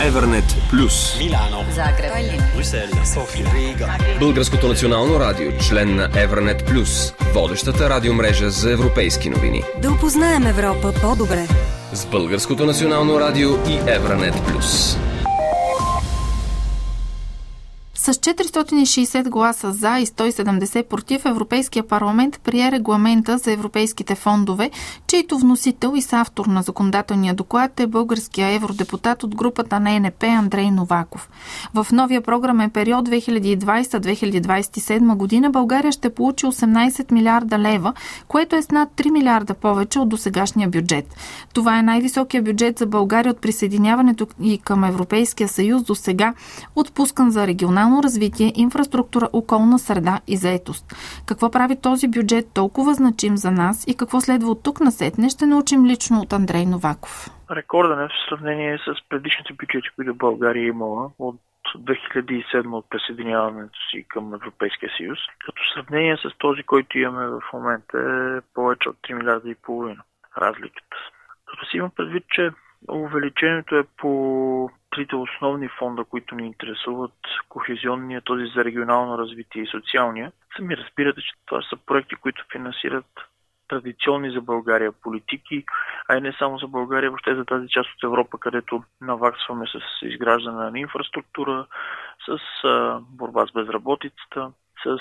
Евернет Плюс, Милано, Загреб, Брюксел, София, Рига. Българското национално радио, член на Евернет Плюс, водещата радиомрежа за европейски новини. да опознаем Европа по-добре. С Българското национално радио и Евернет Плюс. С 460 гласа за и 170 против, Европейския парламент прие регламента за европейските фондове, чийто вносител и съавтор на законодателния доклад е българския евродепутат от групата на ЕНП Андрей Новаков. В новия програмен период 2020-2027 година България ще получи 18 милиарда лева, което е с над 3 милиарда повече от досегашния бюджет. Това е най-високия бюджет за България от присъединяването и към Европейския съюз до сега, отпускан за регионално развитие, инфраструктура, околна среда и заетост. Какво прави този бюджет толкова значим за нас и какво следва от тук насетне, ще научим лично от Андрей Новаков. Рекорден е в сравнение с предишните бюджети, които България е имала от 2007 от присъединяването си към Европейския съюз. Като сравнение с този, който имаме в момента, е повече от 3 милиарда и половина разликата. Като си има предвид, че увеличението е по трите основни фонда, които ни интересуват, кохезионния, този за регионално развитие и социалния. Сами разбирате, че това са проекти, които финансират традиционни за България политики, а и не само за България, въобще за тази част от Европа, където наваксваме с изграждане на инфраструктура, с борба с безработицата, с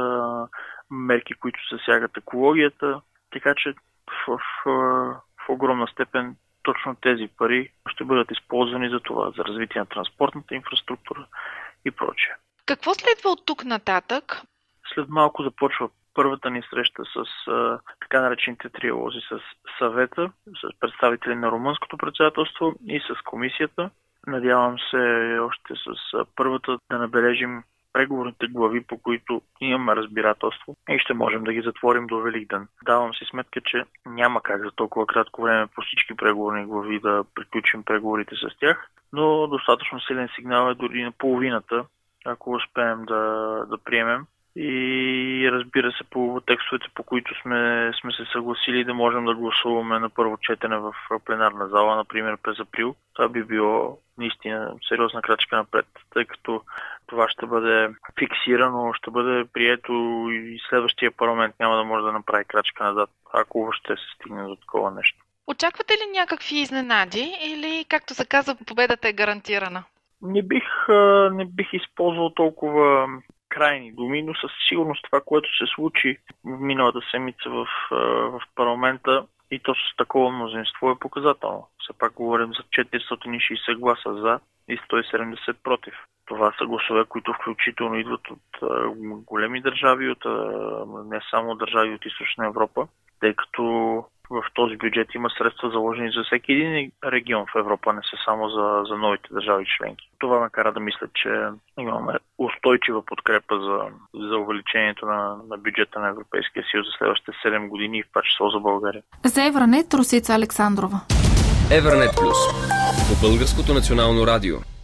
мерки, които засягат екологията. Така че в огромна степен точно тези пари ще бъдат използвани за това, за развитие на транспортната инфраструктура и прочее. Какво следва от тук нататък? След малко започва първата ни среща с така наречените триалози с съвета, с представители на румънското председателство и с комисията. Надявам се още с първата да набележим преговорните глави, по които имаме разбирателство и ще можем да ги затворим до Великден. Давам си сметка, че няма как за толкова кратко време по всички преговорни глави да приключим преговорите с тях, но достатъчно силен сигнал е дори на половината, ако успеем да приемем. И разбира се, по текстовете, по които сме се съгласили да можем да гласуваме на първо четене в пленарна зала, например през април. Това би било наистина сериозна крачка напред, тъй като това ще бъде фиксирано, ще бъде прието и следващия парламент няма да може да направи крачка назад, ако въобще се стигне до такова нещо. Очаквате ли някакви изненади или, както се казва, победата е гарантирана? Не бих използвал толкова крайни думи, но със сигурност това, което се случи миналата седмица в парламента и то с такова мнозинство е показателно. Все пак говорим за 460 гласа за и 170 против. Това са гласове, които включително идват от големи държави, от не само държави от Източна Европа, тъй като в този бюджет има средства заложени за всеки един регион в Европа, не са само за новите държави членки. Това ме кара да мисля, че имаме устойчива подкрепа за увеличението на бюджета на Европейския съюз за следващите 7 години и в това число за България. За Евранет Русица Александрова. Евернет Плюс по Българското национално радио.